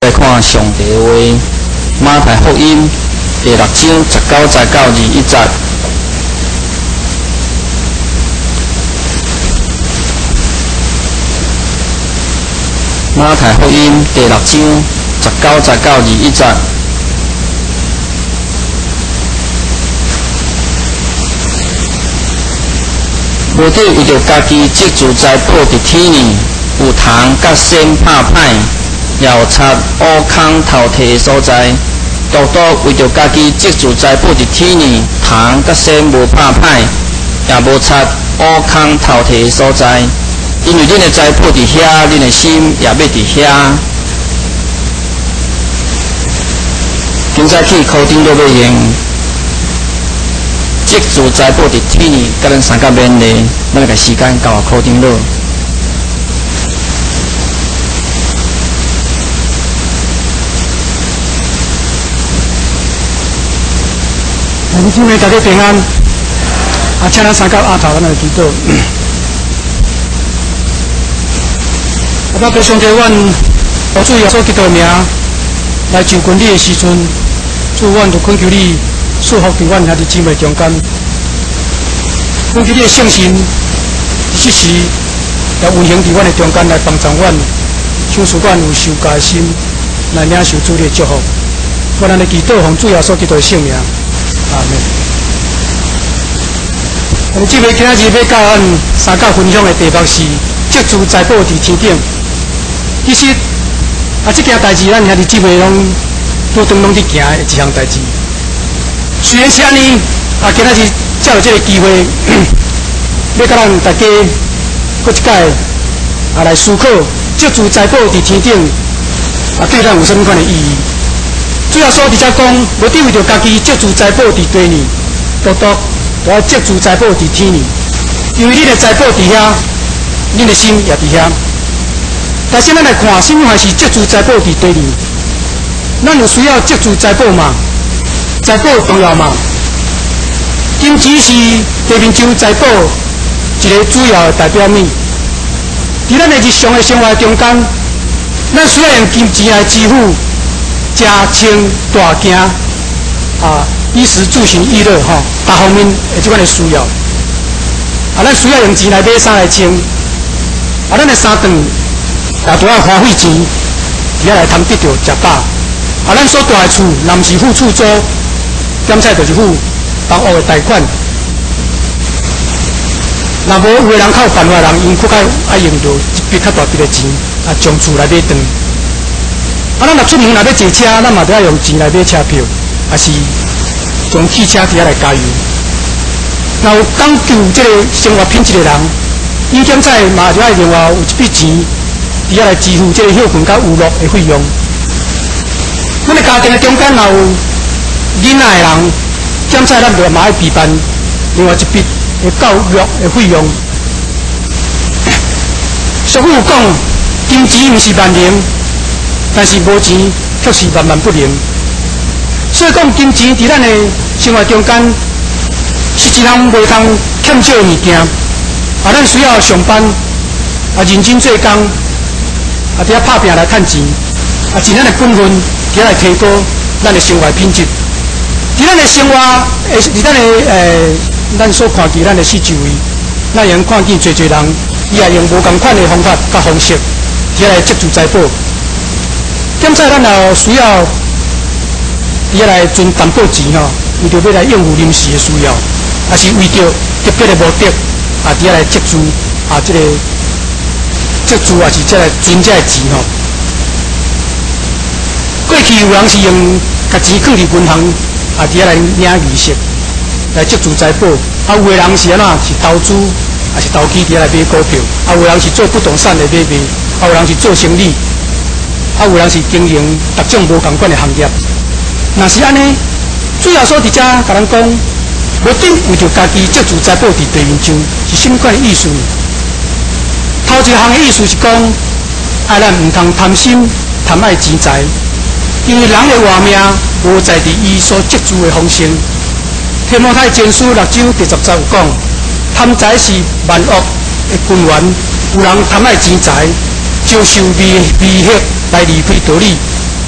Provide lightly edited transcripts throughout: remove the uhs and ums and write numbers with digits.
来看上帝的话，马太福音第6章19节到21节。马太福音第6章19节到21节。无得为着家己积聚财宝伫天里，有虫甲仙拍歹，也有贼乌空偷摕的所在。独为着家己积聚财宝伫天里，虫甲仙无拍歹，也无贼乌空偷摕的所在。因为恁的财宝伫遐，恁的心也要伫遐。今早起考顶都要用。积聚财宝伫天里，甲咱三角勉励，咱个时间交考顶落。 弟兄姊妹，大家平安。请咱三角阿头，咱来祈祷。拜上帝，阮主耶稣基督的名来求君你的时阵，主阮就恳求你。祝福伫阮兄弟姊妹中间，恳求你的圣神，伫即时也运行伫阮的中间来帮助阮，想使阮有受教的心，来领受主你的祝福。我咱的祈祷，奉主耶稣基督的圣名，阿门。我们姊妹今仔日要教咱三角分享的题目是积聚财宝伫天顶。其实这件代志，咱兄弟姊妹拢拄当拢伫行的一项代志。虽然是安尼，今仔日才有这个机会，要甲咱大家搁一摆来思考，积聚财宝伫天顶，对咱有甚物款的意义？主要说伫遮讲，无得为着家己积聚财宝伫地里，独都要积聚财宝伫天里，因为你的财宝伫遐，你的心也伫遐。但是咱来看，什么还是积聚财宝伫地里？咱有需要积聚财宝嘛？财宝重要嘛？金钱是地面上财宝一个主要的代表面。伫咱的日常的生活中间，咱需要用金钱来支付食穿大件衣食住行娱乐各方面的即款的需要。咱需要用钱来买衫来穿。咱的衫顿也都要花费钱，伫遐来通得到食饱。咱所住的厝，若毋是付厝租。点菜就是付房屋的贷款，若无有个人靠办法人，因佫较爱用到一笔较大笔的钱，将厝来买断。咱若出门若要坐车，咱嘛都要用钱来买车票，还是用汽车伫遐来加油。若有讲究这个生活品质的人，伊点菜嘛就爱另外有一笔钱伫遐来支付这个休困甲娱乐的费用。咱的家庭的中间若有囡仔的人，点菜咱就嘛爱备办另外一笔的教育的费用。俗语有讲，金钱毋是万能，但是无钱却是万万不能。所以讲，金钱伫咱的生活中间是一项袂通欠少的物件。咱需要上班，认真做工，伫遐拍拼来趁钱，尽咱的本分，伫遐来提高咱的生活品质。伫咱的生活，伫咱所看见咱的四周围，咱用看见侪人，伊也用无同款的方法甲方式，伫来积聚财宝。点菜咱也需要伫遐来存淡薄钱为着要来应付临时的需要，也是为着特别的目的伫遐来积聚这个积聚也是这来存这个钱过去有人是用甲钱放伫银行。伫遐来领利息，来积聚财宝。有个人是安怎？是投资，也是投机伫遐来买股票。有个人是做不动产的买卖，有人是做生意，有人是经营各种无同款的行业。若是安尼，主要所伫遮甲咱讲，无得为着家己积聚财宝伫地面上，是甚款的意思？头一项的意思是讲，咱毋通贪心、贪爱钱财。因为人的活命无在伫伊所积聚的丰盛。提摩太前书6章第10节有讲，贪财是万恶的根源。有人贪爱钱财，就受迷惑来离开道理，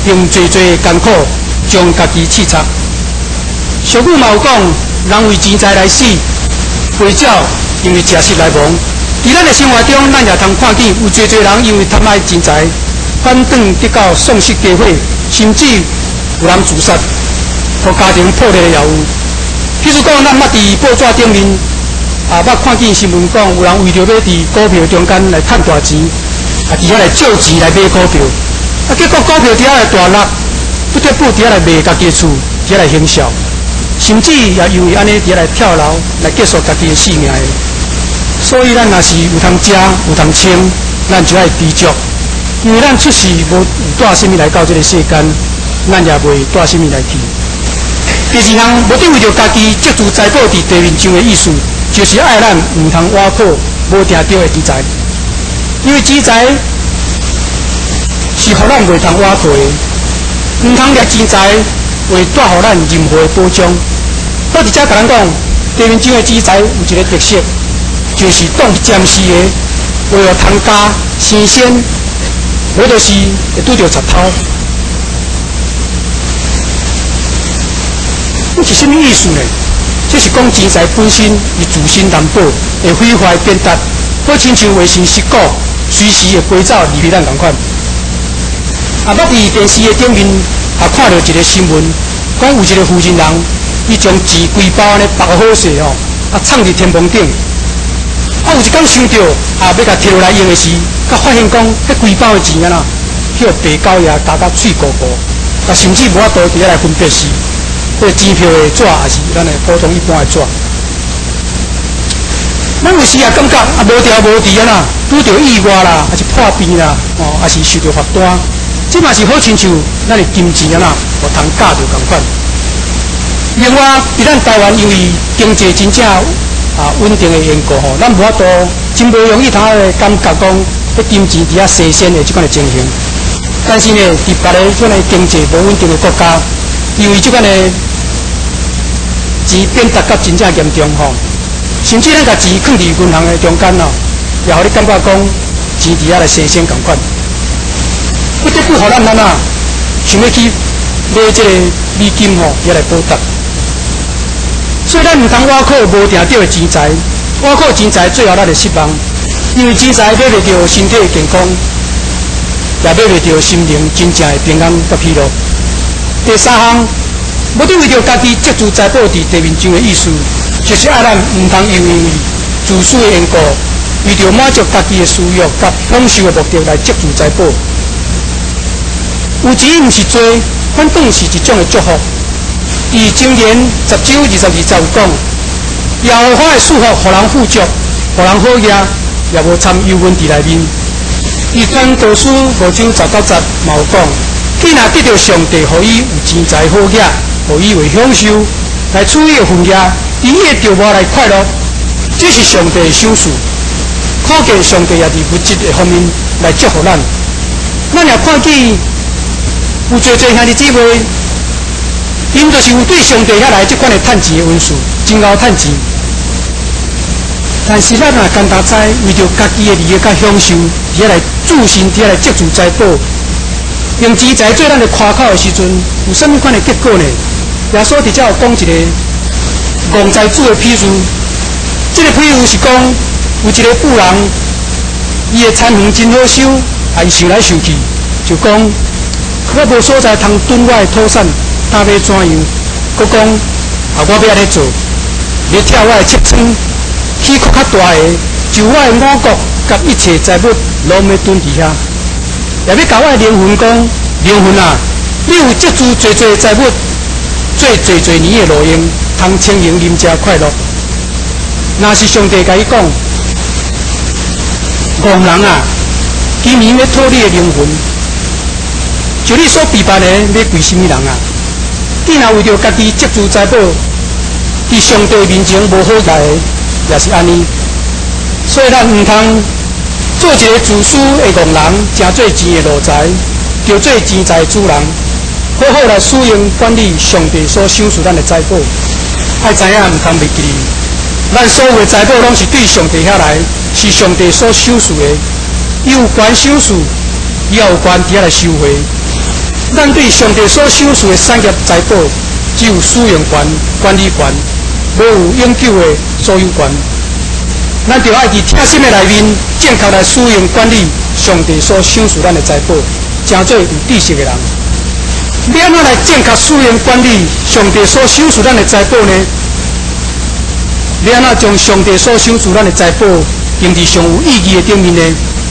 用最艰苦将家己刺杀。俗语嘛有讲，人为钱财来死，为鸟因为食食来亡。在咱的生活中，咱也通看见有侪人因为贪爱钱财，反转得到丧失家伙，甚至有人自杀，互家庭破裂的也有。譬如讲，咱捌伫报纸顶面捌看见新闻讲，有人为着要伫股票中间来赚大钱，伫遐来借钱来买股票，结果股票伫遐来大落，不得不伫遐来卖家己的厝，伫遐来行销，甚至也因为安尼伫遐来跳楼来结束家己的性命的。所以咱若是有通食有通穿，咱就爱知足，因为咱出世无带什么来到这个世间，咱也袂带什么来去。第二项，无得为着家己积聚财宝伫地面上的意思，就是爱咱唔通挖苦无定着的钱财，因为钱财是互咱袂通挖苦的，唔通掠钱财会带互咱任何的保障。我伫遮甲咱讲，地面上的钱财有一个特色。就是当暂时的，为了通家生鲜，无就是会拄着贼偷。这是什么意思呢？这是讲钱财本身伊自身难保，会毁坏变达，好亲像卫生失果，随时会飞走离开咱同款。捌伫电视的顶面看到一个新闻，讲有一个负责人，伊将钱规包安尼包好势藏伫天棚顶。有一天想到要甲摕落来用的时，才发现讲，迄规包的钱啊，迄白狗也咬到嘴糊糊，甚至无法度伫遐来分别是，迄钱票的纸还是咱的普通一般的纸。咱有时也感觉无条无治啊，拄着意外啦，还是破病啦，还是受到罚单，这嘛是好亲像咱的金钱啊，有通假着同款。另外，伫咱台湾因为经济真正稳定的缘故咱无法度真无容易通来感觉讲，迄金钱伫遐生鲜的即款的情形。但是呢，伫别个即款的经济无稳定的国家，因为即款的钱变达甲真正严重甚至咱甲钱放伫银行的中间也互你感觉讲钱伫遐来生鲜同款，不得不互咱想要去买即个美金遐来报答。所以咱唔通挖苦无定着的钱财，挖苦钱财最后咱会失望，因为钱财买袂着身体的健康，也买袂着心灵真正的平安甲喜乐。第三项，无得为着家己积聚财宝伫地面上的意思，就是爱咱唔通因为自私的缘故，为着满足家己的私欲甲享受的目的来积聚财宝。有钱唔是多，反倒是一种的祝福。以箴言10章22节有讲，耶和华的赐福，互人富足，互人好业，也无掺忧闷伫内面。以传道书5章10到10嘛有讲，既然得到上帝，互伊有钱财好业，互伊为享受，来处伊的份业，以伊的条目来快乐，这是上帝的赏赐。可见上帝也伫物质的方面来祝福咱。咱也看见有侪兄弟姊妹。因就是有对上帝遐来即款的趁钱的温顺，真够趁钱。但是咱也简单知，为着家己的利益甲享受，伫遐来自身，伫遐来积聚财宝，用钱财做咱的夸口的时阵，有甚物款的结果呢？耶稣伫遮有讲一个戆财主的譬喻，这个譬喻是讲有一个富人，伊的田园真好收，伊想来想去，就讲我无所在通囤我的土产。打要怎样？佮讲我要安尼做，要跳我的七寸，起壳较大个，就我的五谷甲一切财物拢要囤伫遐。也要甲我的灵魂讲，灵魂啊，你有积聚侪侪财物，做侪侪年的路用，通经营啉食快乐。若是上帝甲伊讲，戆人啊，今年要讨你的灵魂，就你所逼办的，要归什么人啊？既然为着家己积聚财宝，伫上帝面前无好来，也是安尼。所以咱唔通做一个自私的戆人，真做钱的奴才，就做钱财的主人，好好来使用管理上帝所赏赐咱的财宝。爱知影唔通袂记，咱所有的财宝拢是对上帝遐来，是上帝所赏赐的，伊有权赏赐，伊也有权伫遐来收回。 咱对上帝所收赐的产业财宝，只有使用权、管理权，无有永久的所有权。咱就爱伫贴心的内面，正确来使用管理上帝所赏赐咱的财宝，成做有知识的人。要安怎来正确使用管理上帝所赏赐咱的财宝呢？要安怎将上帝所赏赐咱的财宝用伫上有意义的顶面呢？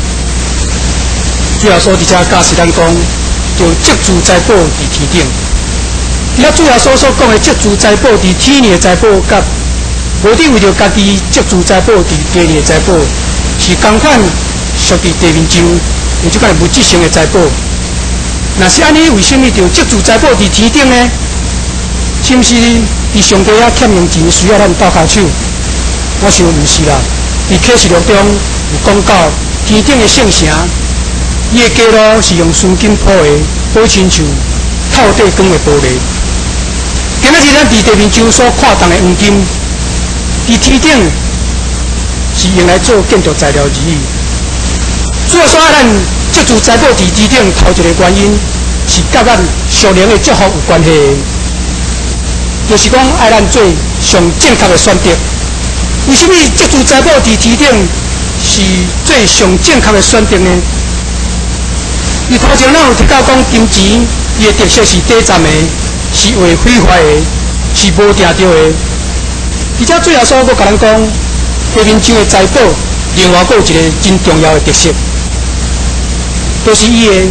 主要所伫遮教示咱讲，就积聚财宝伫天顶。遐主要所讲的积聚财宝伫天里的财宝，甲无伫为着家己积聚财宝伫地里的财宝，是同款属伫地面上有即款物质性的财宝。若是安尼，为什么着积聚财宝伫天顶呢？是毋是伫上帝遐欠用钱，需要咱倒骹手？我想毋是啦。伫启示录中有讲到，天顶的圣城，伊的街路是用纯金铺的，保亲像透底光的玻璃。今仔日咱伫地面上所看到的黄金，伫天顶是用来做建筑材料而已。主要说咱积聚财宝伫天顶，头一个原因是甲咱属灵的祝福有关系的，就是讲爱咱做上正确的选择。为什么积聚财宝伫天顶是最上正确的选择呢？伊头前咱有提到讲，金钱伊的特色是短暂的，是会毁坏的，是无定着的。而且最后所佫甲咱讲，地面上的财宝，另外佫有一个真重要的特色，就是伊的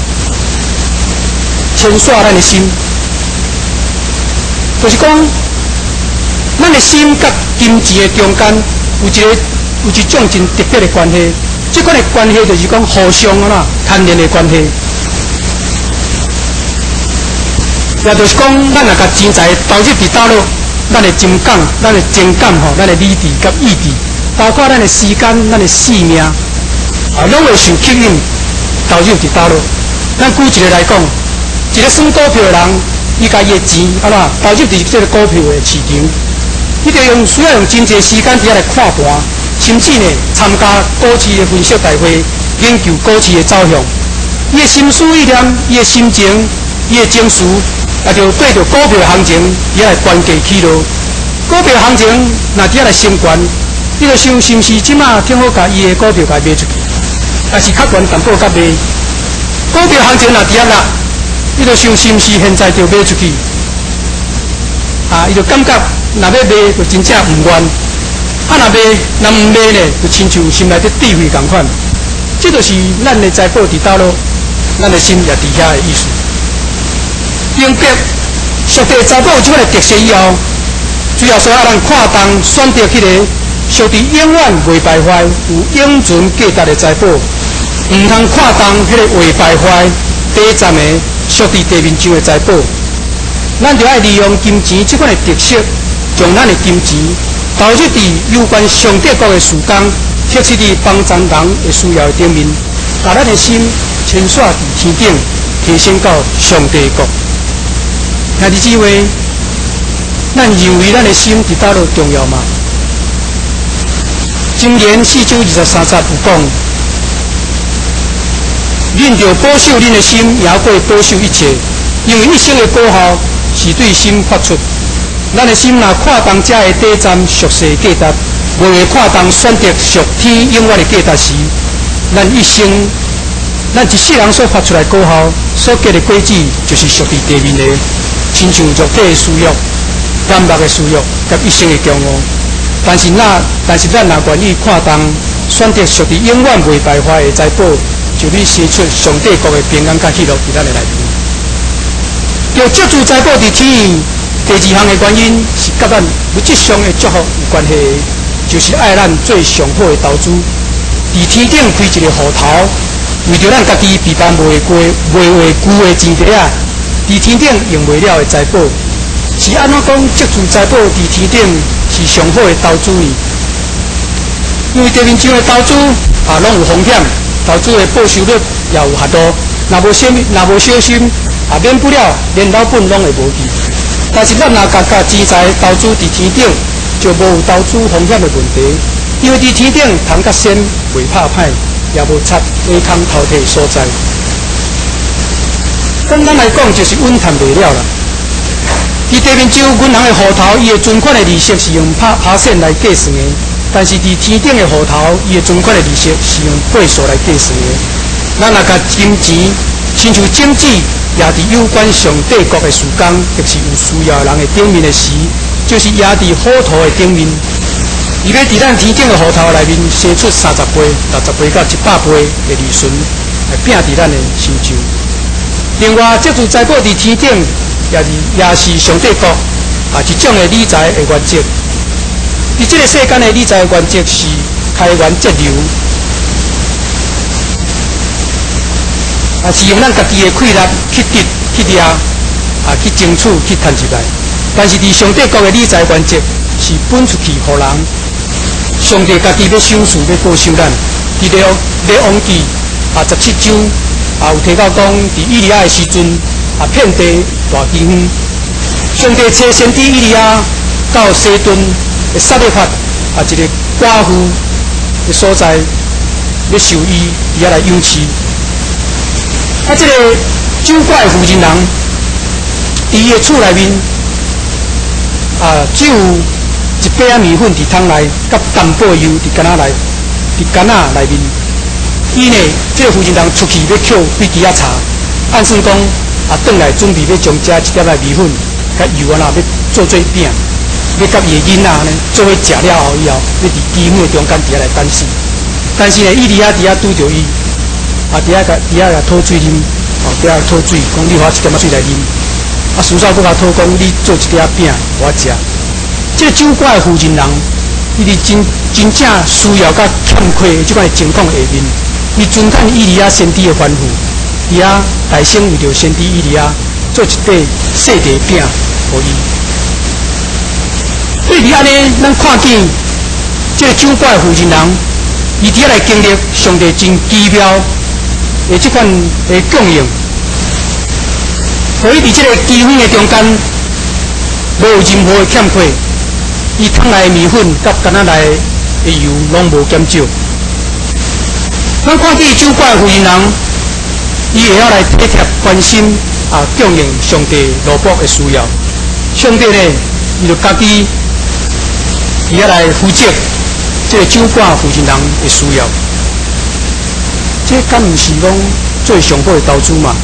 牵线咱的心，就是讲，咱的心甲金钱的中间有一种真特别的关系。这款的关系就是讲互相牵连的关系，也就是讲，咱若甲钱财投入伫倒落，咱的情感、咱的情感咱的理智甲意志，包括咱的时间、咱的性命，拢会受吸引投入伫倒落。咱举一个来讲，一个算股票的人，伊家己的钱投入伫这个股票的市场，伊就需要用真侪时间伫遐来看盘。甚至呢，参加股市的分析大会，研究股市的走向。伊的心思意念、伊的心情、伊的情绪，也就对着股票行情，伊来关键起落。股票行情若伫遐来升悬，伊就想是毋是即马挺好甲伊的股票甲卖出去，还是较悬淡薄甲卖。股票行情若伫遐落，伊就想是毋是现在就卖出去。伊就感觉若要卖，就真正毋愿。若毋卖呢，就亲像心内底智慧共款。这就是咱的财宝伫倒落，咱的心也伫遐的意思。明白属地财宝有即款的特色以后，主要说要咱看重选择迄个属地永远袂败坏、有永存价值的财宝，毋通看重迄个袂败坏、短暂的属地地面上的财宝。咱就要利用金钱即款的特色，将咱的金钱投入伫有关上帝国的事工，特切伫帮助人的需要的顶面，把咱的心牵线伫天顶，提升到上帝国。兄弟姊妹，咱认为咱的心伫倒落重要吗？箴言4章23节有讲：恁着保守恁的心，也过保守一切，因为一生的果效是对心发出。咱的心若看重这个短暂俗世价值，无会看重选择属天永远的价值时，咱一世人所发出来果效，所结的果子，就是属地地面的，亲像肉体的私欲、眼目的私欲，甲一生的骄傲。但是咱若愿意看重选择属地永远袂败坏的财宝，就必生出上帝国的平安甲喜乐伫咱的内面。要积聚财宝伫天。第二项的原因是甲咱物质上的祝福有关系，就是爱咱做上好的投资，伫天顶开一个户头，为着咱家己平凡袂过、袂会久的钱袋啊，伫天顶用袂了的财宝，是安怎讲积聚财宝伫天顶是上好的投资呢？因为地面上的投资拢有风险，投资的报酬率也有限度，若无小心免不了连老本拢会无去。但是咱若甲钱财投资伫天顶，就无有投资风险的问题，因为伫天顶通甲仙袂拍歹，也无插挖空偷摕的所在。 简单来讲，就是稳赚袂了啦。伫地面洲，银行的户头，伊的存款的利息是用%来计算的，但是伫天顶的户头，伊的存款的利息是用倍数来计算的。咱若甲金钱亲像种子，也伫有关上帝国的时间，特是有需要的人的顶面的时，就是也伫虎头的顶面。伊要伫咱天顶的户头内面生出30倍、60倍到100倍的利润，来拼伫咱的身上。另外，借助财宝伫天顶，也是上帝国一种的理财的原则。伫这个世间的理财的原则是开源节流，是用咱家己的气力去得、去掠、去争取、去赚入来。但是伫上帝国的理财原则是分出去互人。上帝家己要赏赐、要保守咱。伫列王记17章有提到讲，伫以利亚的时阵遍地大饥荒，上帝差先知以利亚到西顿的撒勒法一个寡妇的所在，要受医，伊来养饲。这个酒怪妇人人，伫伊的厝内面只有一杯米粉伫桶内，甲淡薄油伫干仔内面。伊呢，这个妇人人出去要捡飞机茶，按算讲转来准备要将这一粒米粉甲油要做饼，要甲伊的囡仔呢做伙食了后以后，要伫基本中间伫来等死。但是呢，以利亚伫遐拄着伊，伫遐讨水啉，伫遐讨水，讲你互我一点水来啉。事后佫甲讨讲，你做一粒饼互我食。这个酒馆的负责人，伊是真正需要甲欠缺的即款情况下面，伊尊看以利亚先知的吩咐，伫遐大声为着先知以利亚做一块细地饼互伊。对比安尼，咱看见这个酒馆的负责人，伊伫遐来经历上帝真奇妙的即款的供应，互伊伫这个饥荒的中间，无有任何的欠缺。伊桶内米粉甲干仔内的油拢无减少。咱看见酒馆的负责人，伊会晓来体贴关心供应上帝罗卜的需要。上帝呢，伊就家己伊遐来负责这个酒馆负责人的需要。这敢毋是讲最上好的投资嘛？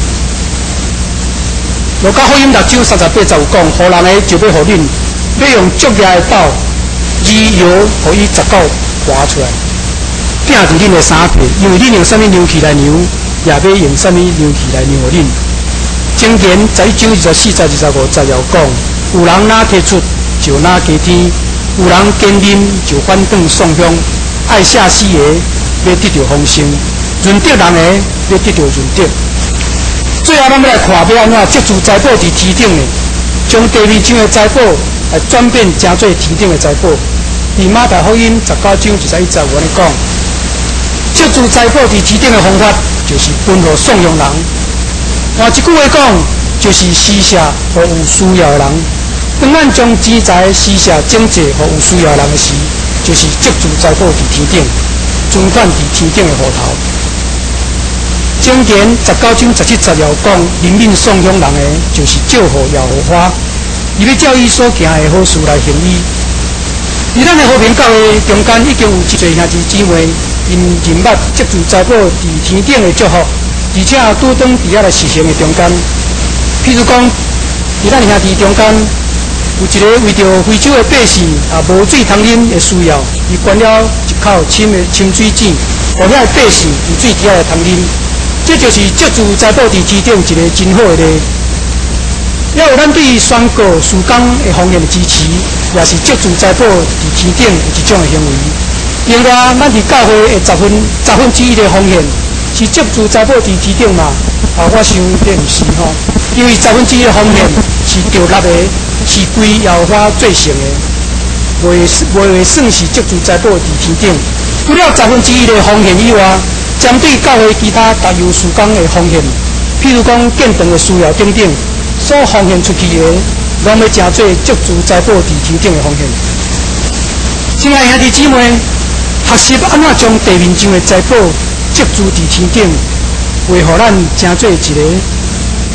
路加福音6章38节有讲，互人的就要互恁。要用足业的刀，以油互伊十9划出来，拼伫恁的衫皮，因为恁用啥物牛皮来牛，也要用啥物牛皮来牛互恁。箴言11章24节25节有讲，有人哪提出就哪加添，有人坚忍就反转送香，爱下死的要得到丰盛，润得人的要得到润得。最后，咱要来看要安怎借助财宝伫天顶的，将地面上的财宝来转变成做天顶的财宝。伫马太福音19章21节有安尼讲，借助财宝伫天顶的方法，就是分予送养人。换一句话讲，就是施舍予有需要的人。当咱将钱财施舍整济予有需要的人的时，就是借助财宝伫天顶，存款伫天顶的户头。箴言19章17节有讲，人民送养人的，就是祝福耶和华。伊要照伊所行的好事来行伊。伫咱的和平教会中间，已经有一侪兄弟姊妹，因认捌接住财宝伫天顶的祝福，而且拄当伫遐来实行的中间。譬如讲，伫咱兄弟中间，有一个为着非洲的百姓无水通啉的需要，伊捐了一口深的清水井，互遐的百姓有水伫遐来通啉。这就是借助财宝伫天顶一个真好的例。也有咱对宣告事工的方面的支持，也是借助财宝伫天顶的一种的行为。另外，咱伫教会的10分之一的奉献，是借助财宝伫天顶嘛？我想这毋是吼，因为10分之一的奉献是着力的，是归耶和华最成的，袂算是借助财宝伫天顶。除了10分之一的奉献以外，针对教会其他特有事工的奉献，譬如讲建堂的需要等等。所奉献出去的，拢要诚做借助财宝伫天顶的奉献。亲爱兄弟姊妹，学习安怎将地面上的财宝借助伫天顶，为互咱诚做一个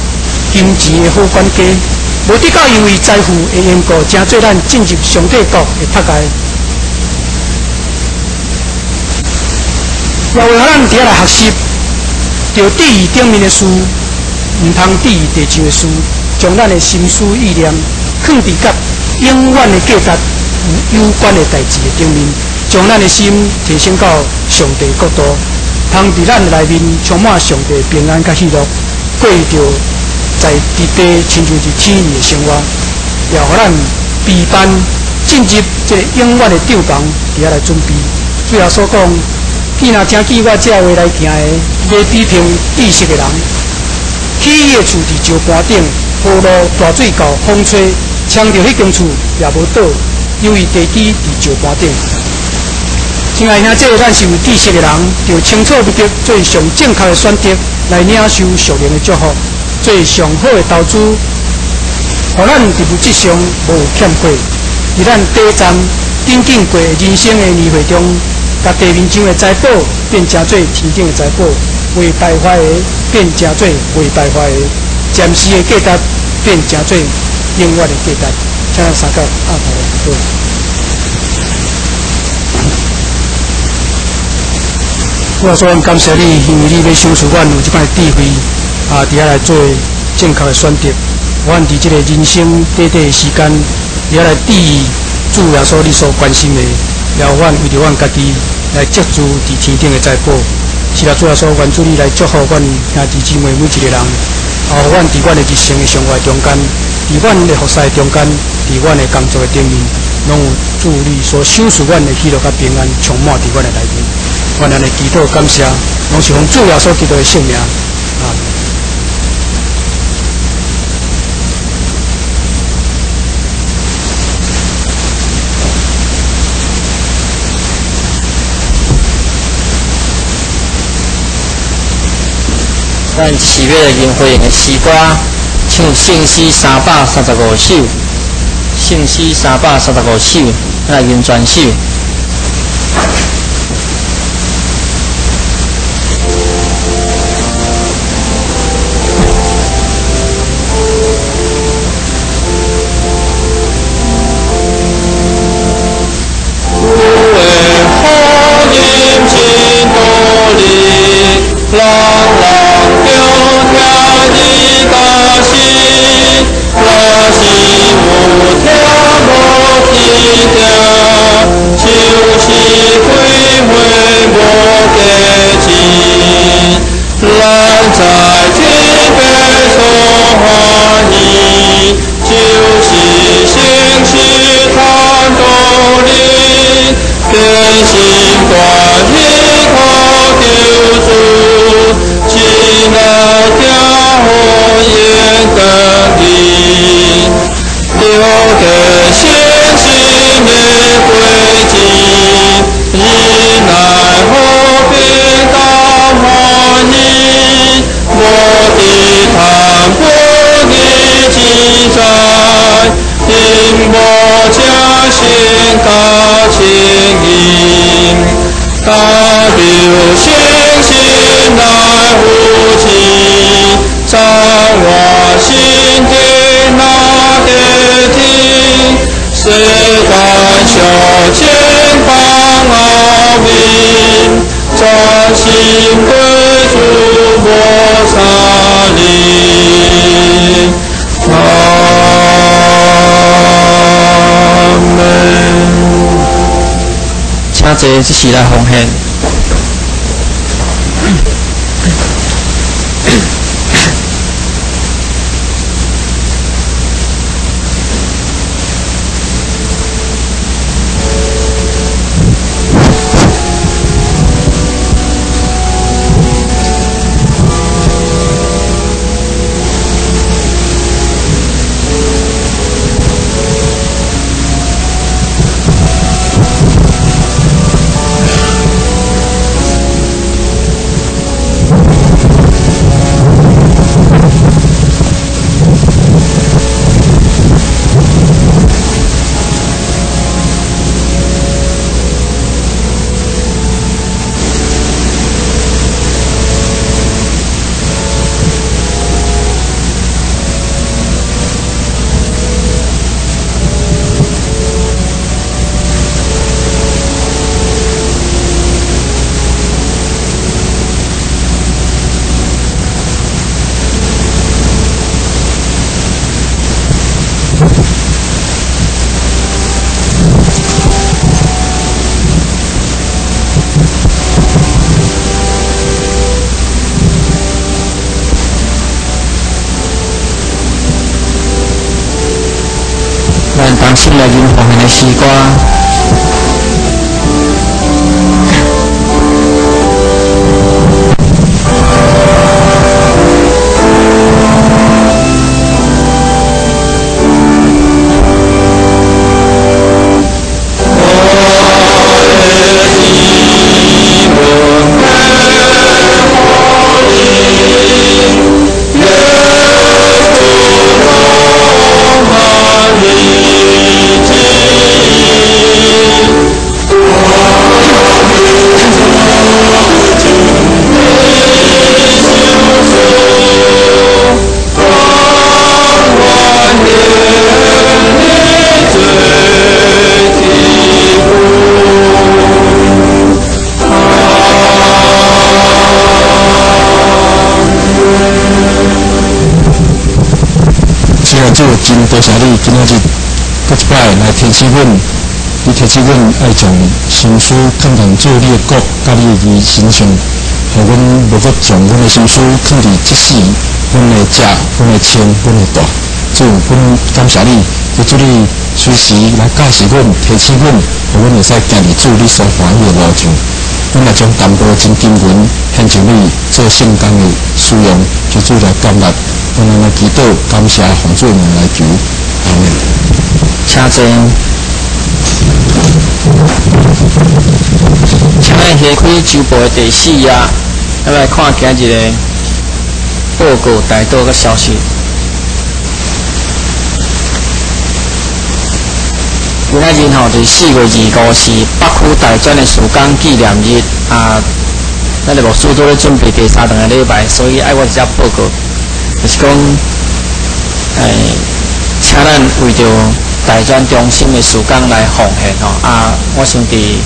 金钱的好管家，无得到因为财富的缘故，真做咱进入上帝国的塔界。也为咱伫遐来学习，着第二顶面的书，毋通第二地上的书，将咱的心思意念放伫甲永远的价值有关的代志的顶面，将咱的心提升到上帝国度，通伫咱内面充满上帝平安甲喜乐，过着在伫地亲像是天意的生活，也互咱备办进入这永远的帐房，伫遐来准备。最后所讲。既若听见我这话来行的，要批评知识的人，起伊的厝伫石盘顶，雨露大水到风吹，呛着迄间厝也无倒，因为地基伫石盘顶。亲爱兄弟，咱是有知识的人，就清楚明白做上正确的选择，来领受属灵的祝福，做上好的投资，互咱伫物质上无欠亏，伫咱短暂紧紧过人生的年岁中。甲地面上的财宝变成做天顶的财宝，未败坏的变成做未败坏的，暂时的价值变成做永远的价值。请咱三角阿婆来做。我说感谢你，因为你要享受阮有即摆智慧伫遐来做正确的选择。阮伫即个人生短短的时间，伫遐来注意主耶稣你所关心的。了，阮为着阮家己来接住伫天顶的财宝，是啦，主要说愿主你来祝福阮兄弟姊妹每一个人，互阮伫阮的日常的生活中间，伫阮的服侍中间，伫阮的工作的顶面，拢有主你所享受阮的喜乐甲平安充满伫阮的内面。阮安尼祈祷感谢，拢是奉主耶稣基督的圣名，阿门。 咱4月的营会的诗歌，唱圣诗335首，圣诗335首，来吟全首。这是来奉献。 咱当心来吟红的诗歌。 主真多谢你，今仔日搁一摆来提醒阮，你提醒阮爱将心思放在做你的国甲你的义身上，互阮无搁将阮的心思放伫即世，阮的食，阮的穿，阮的住。主，阮感谢你，求主你随时来教示阮，提醒阮，互阮会使行伫主你所欢喜的路上。阮来将淡薄真经文献上你做圣工的使用，求主来感纳。阮来祈祷，感谢奉主名来求，阿门。 请坐。请咱下开周报的第4页，咱来看今日的报告大道个消息。今仔日吼就是4月25是北区大专的曙光纪念日啊！咱就牧师都咧准备第3堂的礼拜，所以爱我一只报告。就是讲，请咱为着大专中心的曙光来奉献吼啊！我想伫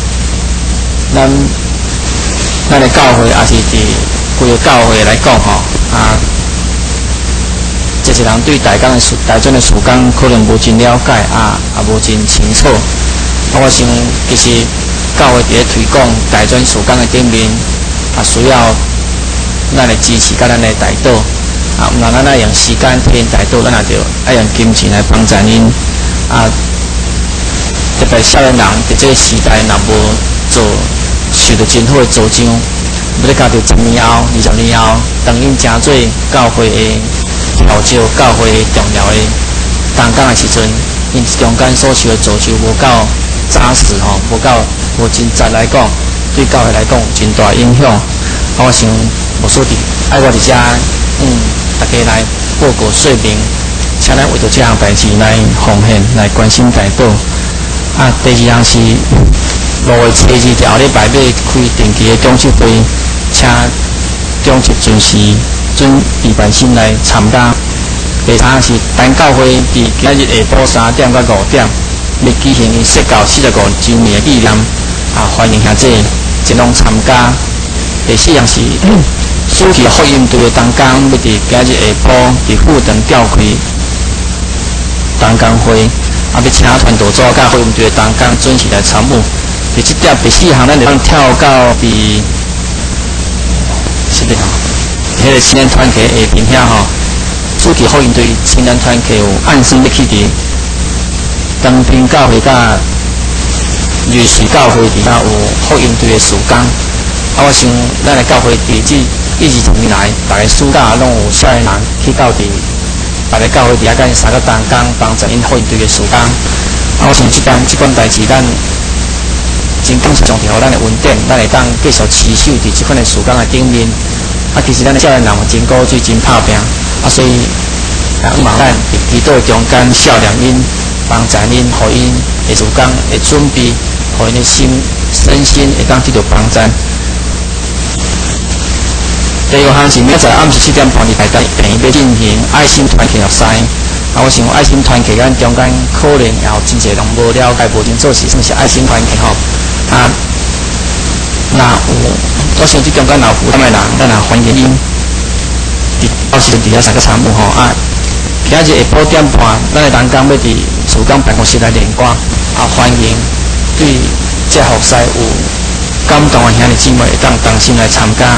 咱的教会，也是伫规个教会来讲吼啊，一个人对大专的曙光可能无真了解啊，也无真清楚。我想其实教会伫咧推广大专曙光的顶面，也需要咱的支持，甲咱的代祷。啊，毋然咱爱用时间替因代祷，咱也着爱用金钱来帮助因。啊，特别少年人伫这个时代，若无受到真好的助长，要咧家己10年后、20年后，当因真做教会的调教、教会的重要的当工的时阵，因中间所受的助长无够扎实吼，无真实来讲，对教会来讲有真大影响。我想无说的，爱我伫遮。大家来报告说明，请咱为着这项代志来奉献，来关心代祷。啊，第2项是6月7日后礼拜要开定期的讲习会，请讲习准预备生来参加。第3项是单教会伫今日下晡3点到5点，要举行伊设教45周年的纪念，啊，欢迎兄弟一同参加。第4项是暑期福音队的同工要伫今日下晡伫富堂召开同工会，啊，要请传道组甲福音队的同工准时来参与。第4项，咱就通跳到伫是的吼，迄个青年团契下边遐吼，暑期福音队青年团契有按时要去伫东平教会甲瑞士教会底下有福音队的事工。啊，我想咱的教会伫20年来，大家暑假拢有少年人去到伫别个教会底下甲因3个同工帮助因福音队的事工。啊，我想即款代志，咱真感谢上帝，互咱的恩典，咱会当继续持守伫即款的事工的顶面。啊，其实咱的少年人真鼓嘴，真拍拼，啊，所以希望咱伫祈祷中间少年因帮助因，互因的事工会准备，互因的身心会当得到帮助。第5项是明仔暗时7点半伫台北平要进行爱心团契赛。啊，我想爱心团契咱中间可能也有真侪人无了解、无清楚是啥是爱心团契吼。啊，若有，我想即中间若有负担的人，咱也欢迎因到时伫遐3个参与吼。啊，今日下晡点半，咱的同工要伫事工办公室来练歌，啊，欢迎对这服侍有感动的兄弟姊妹会当同心来参加。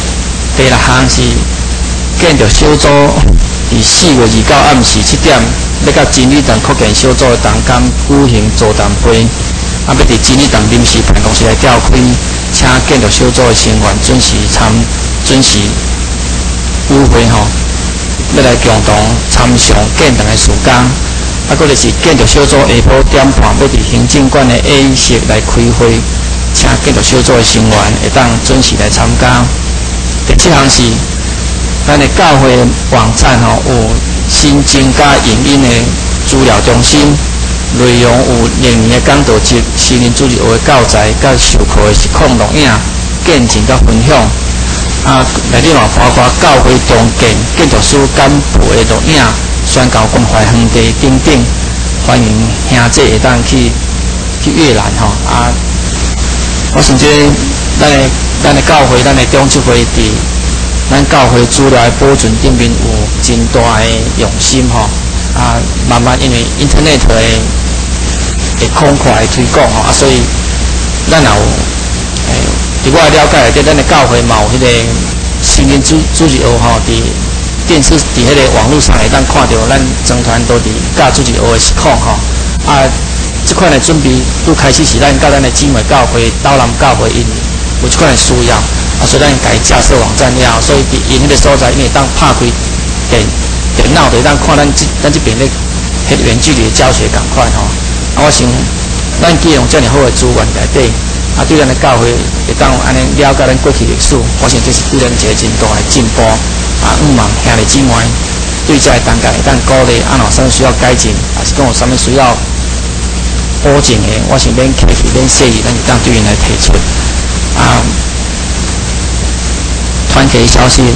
第6项是建筑小组伫4月29暗时7点要甲真理堂扩建小组的同工举行座谈会，要伫真理堂临时办公室来召开，请建筑小组的成员准时与会吼，要来共同参详建堂的事工。啊，搁就是建筑小组下晡1:30要伫行政馆的 A 室来开会，请建筑小组的成员会当准时来参加。第7项是咱的教会网站吼有新增加影音的资料中心，内容有历年的讲道集、新年主日学的教材、甲授课的实况录影、见证甲分享。啊，内底嘛包括教会重建、建筑师简报的录影、宣教关怀园地等等。欢迎兄弟会当去阅览吼。啊，我甚至咱的教会、咱的中职会伫咱教会资料的保存顶面有真大的用心吼。啊，慢慢因为 Internet 的空快的推广吼，啊，所以咱也有伫我了解内底，咱的教会嘛有迄个新年主日学吼，伫电视伫迄个网络上会当看到，咱整团都伫教主日学的实况吼。啊，即款的准备拄开始是咱甲咱的姊妹教会、岛南教会因有即款的需要，啊，所以咱家架设网站了，所以伫因迄个所在，因为当拍开电脑，就当看咱这边咧迄远距离的教学共款吼。啊，我想咱既用遮尔好的资源内底。啊，对咱的教会会当安尼了解咱过去历史，我想这是对咱一个真大的进步。啊，毋望兄弟姊妹对这个当家会当鼓励，啊，若啥需要改进，还是讲有啥物需要补正的，我想免客气，免谢意，咱就当对因来提出。啊，团契消息，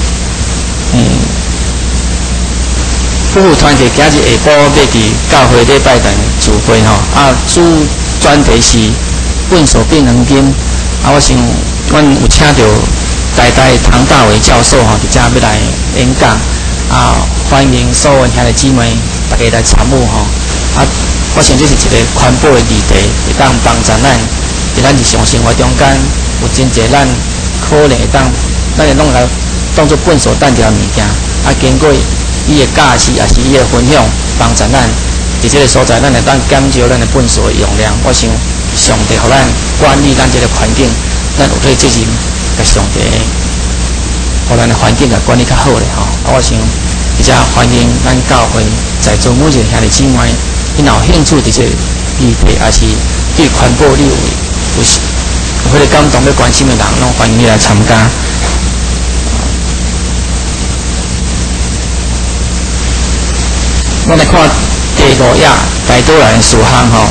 夫妇团契今日下晡要伫教会礼拜堂聚会吼，啊，主专题是笨手变能筋，啊，我想阮有请到台大唐大伟教授吼，伫遮要来演讲，啊，欢迎所有兄弟姊妹大家来参与吼，啊，我想这是一个环保的议题，会当帮助咱伫咱日常生活中间有真侪咱可能会当，咱会弄来当作笨手单条物件，啊，经过伊的教示也是伊的分享，帮助咱伫这个所在，咱会当减少咱的笨手的用量，我想。上帝互咱管理咱这个环境，咱有对责任，甲上帝互咱的环境甲管理较好咧吼。啊，我想而且欢迎咱教会在座每一个兄弟姊妹，因有兴趣伫这个议题，也是对环保你有迄个感动要关心的人，拢欢迎你来参加。我来看第5页大多人事项吼。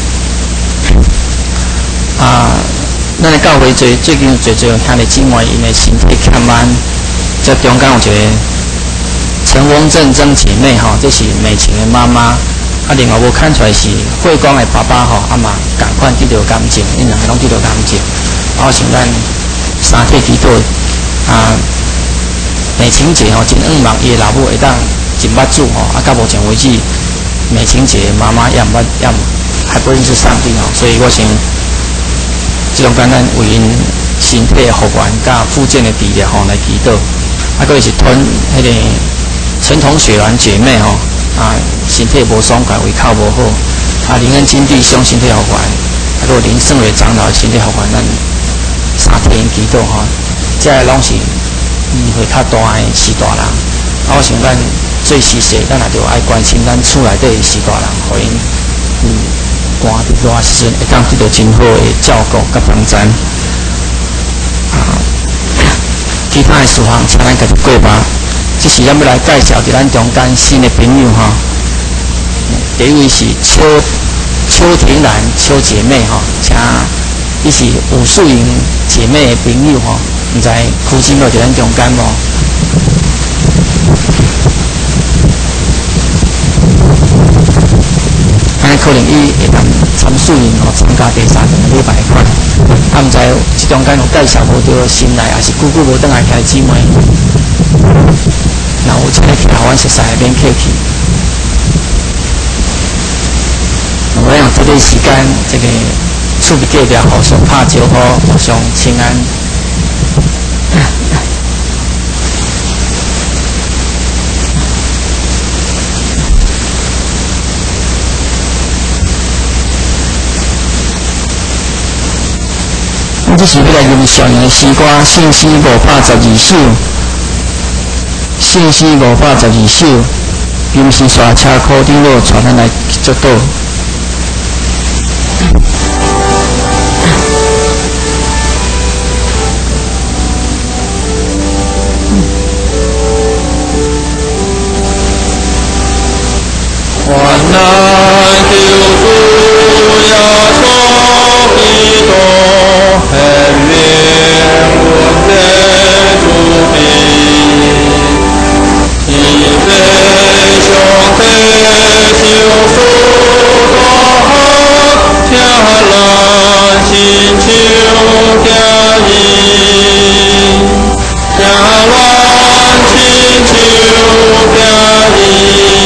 啊，咱的教会最近最兄弟姊妹因的身体欠慢，这中间有一个陈翁正姐妹吼，这是美琴的妈妈。啊，另外无看出来是慧光的爸爸吼，啊嘛共款得到感情，因两个拢得到感情。啊，我想咱三体祈祷啊，美琴姐吼真希望伊的老母会当真捌主吼，啊到目前为止，美琴姐妈妈也还不认识上帝吼，所以我想。即种简单为因身体的复原甲复健的治疗吼来祈祷，啊，佫是团迄个陈同雪兰姐妹吼，啊，身体无爽快，胃口无好，啊，林恩金弟兄身体复原，啊，佫林胜伟长老身体复原，咱三天祈祷吼，这拢是年岁较大的士大人，啊，我想咱最时势，咱也着爱关心咱厝内底士大人，互因寒伫热时阵会当得到真好的照顾甲帮助。啊，其他的事项请咱家己过吧。这是咱要来介绍伫咱中间新的朋友哈。第一位是邱婷兰邱姐妹哈，请伊是吴素莹姐妹的朋友哈，毋知夫妻有伫咱中间无？可能伊会当参素营吼，参加第3场的礼拜款。啊，毋知即中间有介绍无着新来，还是久久无转来兄弟姊妹。若有请来去互阮熟悉，免客气。我用这个时间，这个厝边隔壁互相拍招呼，互相请安。 咱这是要来吟上人的诗歌，圣诗512首，圣诗512首，吟是刷车苦顶路带咱来做到。 患难救主耶稣基督，显明我的主笔，以悲伤的救赎多，天蓝心求家义，天蓝心求家义。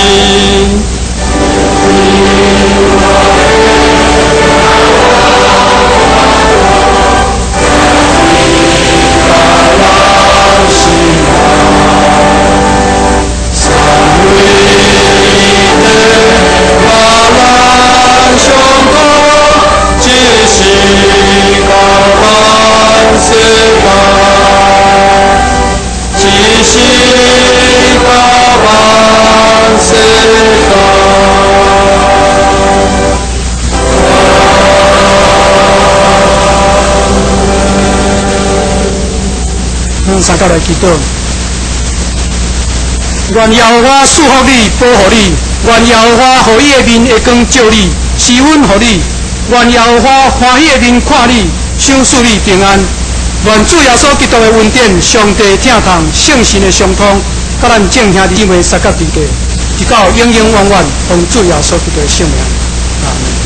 三角来祈祷，愿耶和华祝福你、保护你；愿耶和华互伊的面会光照你，施恩互你；愿耶和华欢喜的面看你，赏赐你平安。愿主耶稣基督的恩典、上帝听从、圣神的相通，甲咱众兄弟姊妹三角地地，直到永永远远，奉主耶稣基督的圣名。阿门。